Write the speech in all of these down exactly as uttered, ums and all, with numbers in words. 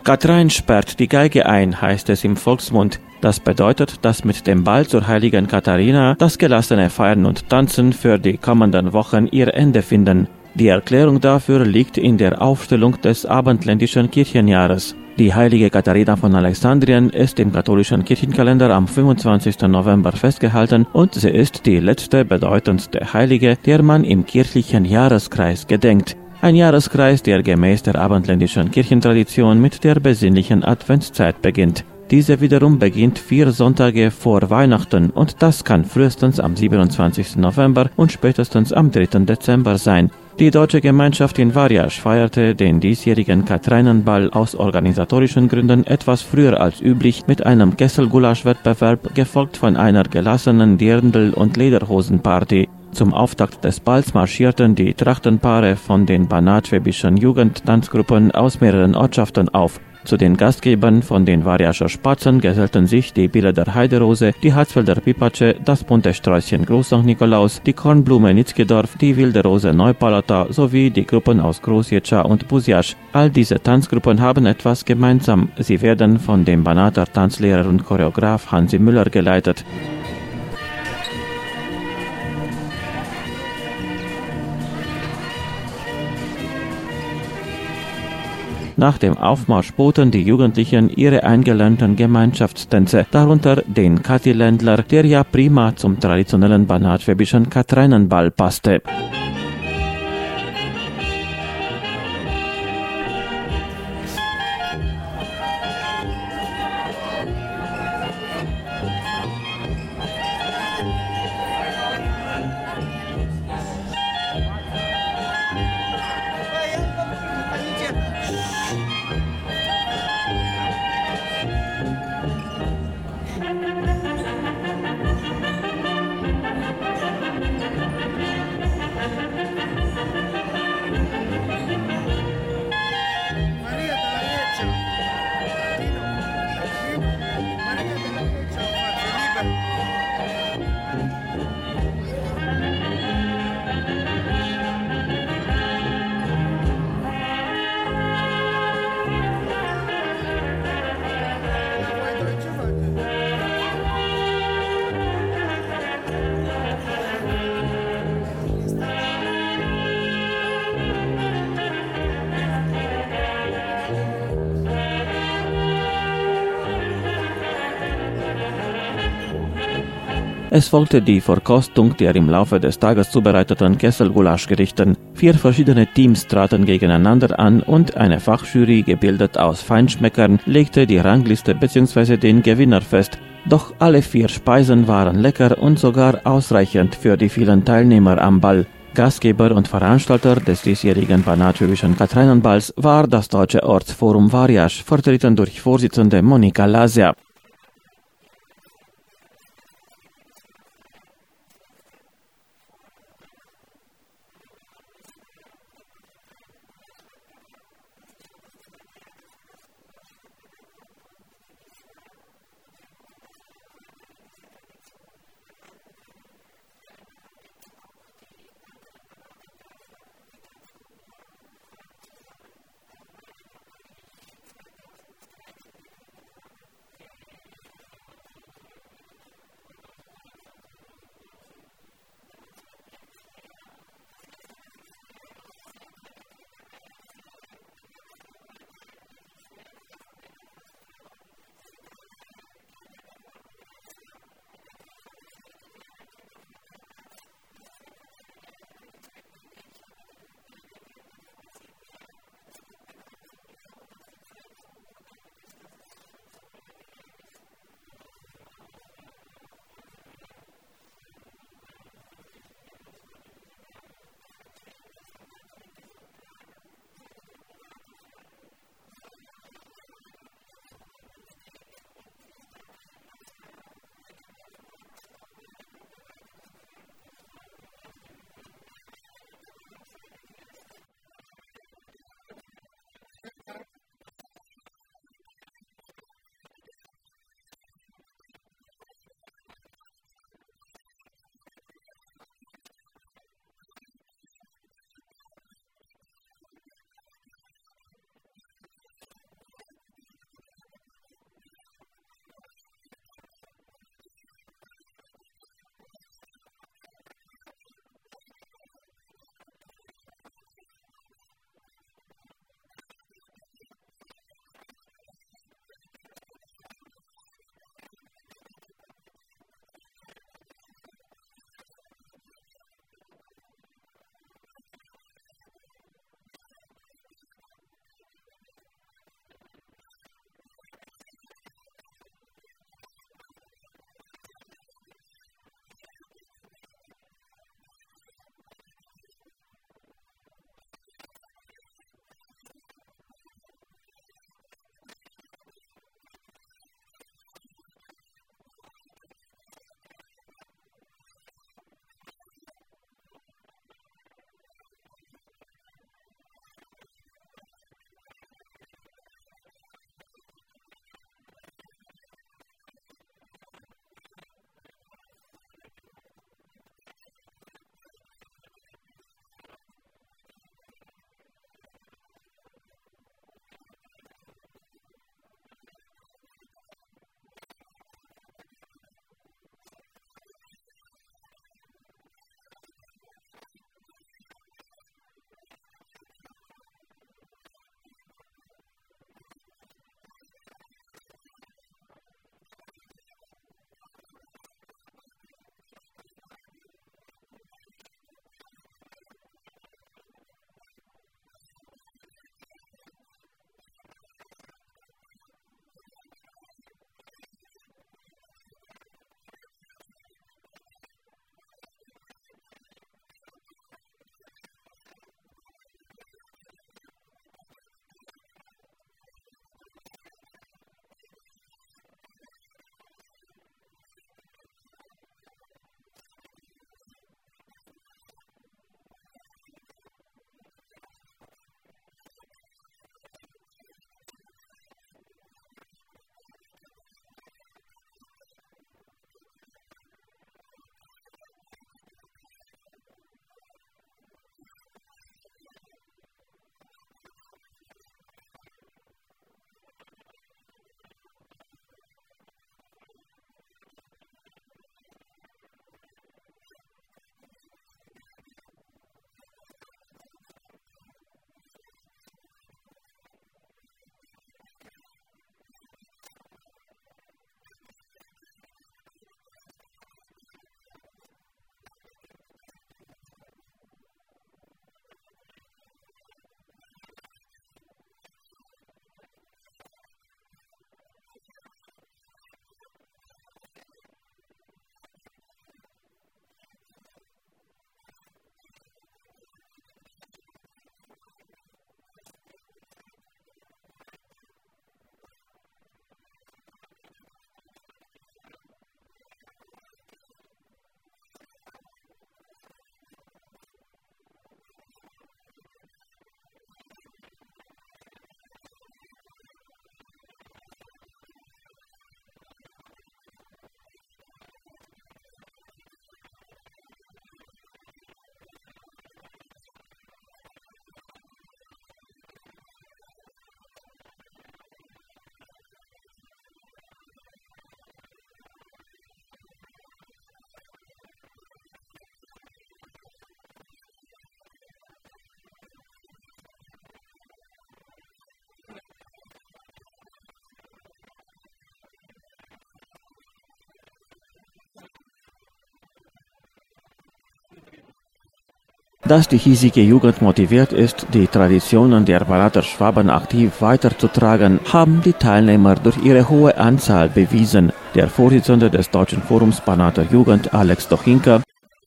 Katrein sperrt die Geige ein, heißt es im Volksmund. Das bedeutet, dass mit dem Ball zur heiligen Katharina das gelassene Feiern und Tanzen für die kommenden Wochen ihr Ende finden. Die Erklärung dafür liegt in der Aufstellung des abendländischen Kirchenjahres. Die heilige Katharina von Alexandrien ist im katholischen Kirchenkalender am fünfundzwanzigsten November festgehalten und sie ist die letzte bedeutendste Heilige, der man im kirchlichen Jahreskreis gedenkt. Ein Jahreskreis, der gemäß der abendländischen Kirchentradition mit der besinnlichen Adventszeit beginnt. Diese wiederum beginnt vier Sonntage vor Weihnachten und das kann frühestens am siebenundzwanzigsten November und spätestens am dritten Dezember sein. Die deutsche Gemeinschaft in Variasch feierte den diesjährigen Kathreinenball aus organisatorischen Gründen etwas früher als üblich mit einem Kesselgulasch-Wettbewerb, gefolgt von einer gelassenen Dirndl- und Lederhosenparty. Zum Auftakt des Balls marschierten die Trachtenpaare von den banatschwäbischen Jugendtanzgruppen aus mehreren Ortschaften auf. Zu den Gastgebern von den Variascher Spatzen gesellten sich die Bieleter Heiderose, die Hatzfelder Pipatsche, das bunte Sträußchen Groß Sankt Nikolaus, die Kornblume Nitzkedorf, die Wilde Rose Neupalata sowie die Gruppen aus Großjetscha und Buziasch. All diese Tanzgruppen haben etwas gemeinsam. Sie werden von dem Banater Tanzlehrer und Choreograf Hansi Müller geleitet. Nach dem Aufmarsch boten die Jugendlichen ihre eingelernten Gemeinschaftstänze, darunter den Katiländler, der ja prima zum traditionellen banatschwäbischen Kathreinenball passte. Es folgte die Verkostung der im Laufe des Tages zubereiteten Kesselgulaschgerichten. Vier verschiedene Teams traten gegeneinander an und eine Fachjury, gebildet aus Feinschmeckern, legte die Rangliste bzw. den Gewinner fest. Doch alle vier Speisen waren lecker und sogar ausreichend für die vielen Teilnehmer am Ball. Gastgeber und Veranstalter des diesjährigen banatschwäbischen Kathreinenballs war das Deutsche Ortsforum Variasch, vertreten durch Vorsitzende Monika Lasia. Dass die hiesige Jugend motiviert ist, die Traditionen der Banater Schwaben aktiv weiterzutragen, haben die Teilnehmer durch ihre hohe Anzahl bewiesen. Der Vorsitzende des Deutschen Forums Banater Jugend, Alex Dochinka,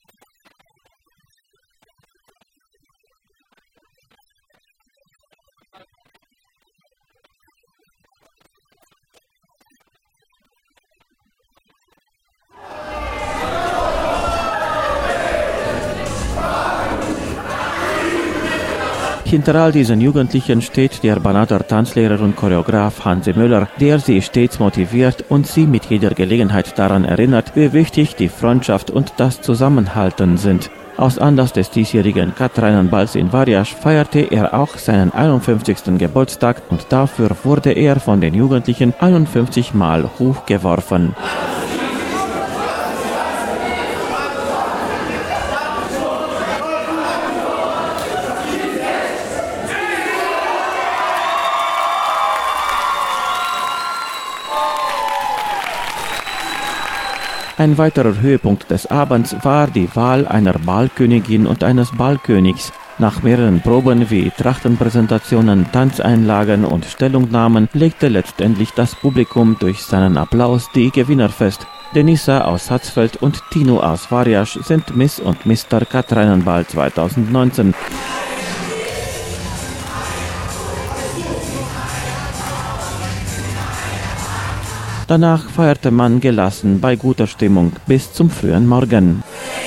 hinter all diesen Jugendlichen steht der Banater Tanzlehrer und Choreograf Hansi Müller, der sie stets motiviert und sie mit jeder Gelegenheit daran erinnert, wie wichtig die Freundschaft und das Zusammenhalten sind. Aus Anlass des diesjährigen Katrinenballs in Varjas feierte er auch seinen einundfünfzigsten Geburtstag und dafür wurde er von den Jugendlichen einundfünfzig Mal hochgeworfen. Ein weiterer Höhepunkt des Abends war die Wahl einer Ballkönigin und eines Ballkönigs. Nach mehreren Proben wie Trachtenpräsentationen, Tanzeinlagen und Stellungnahmen legte letztendlich das Publikum durch seinen Applaus die Gewinner fest. Denisa aus Hatzfeld und Tino aus Varjas sind Miss und Mister Katrinenball zweitausendneunzehn. Danach feierte man gelassen bei guter Stimmung bis zum frühen Morgen.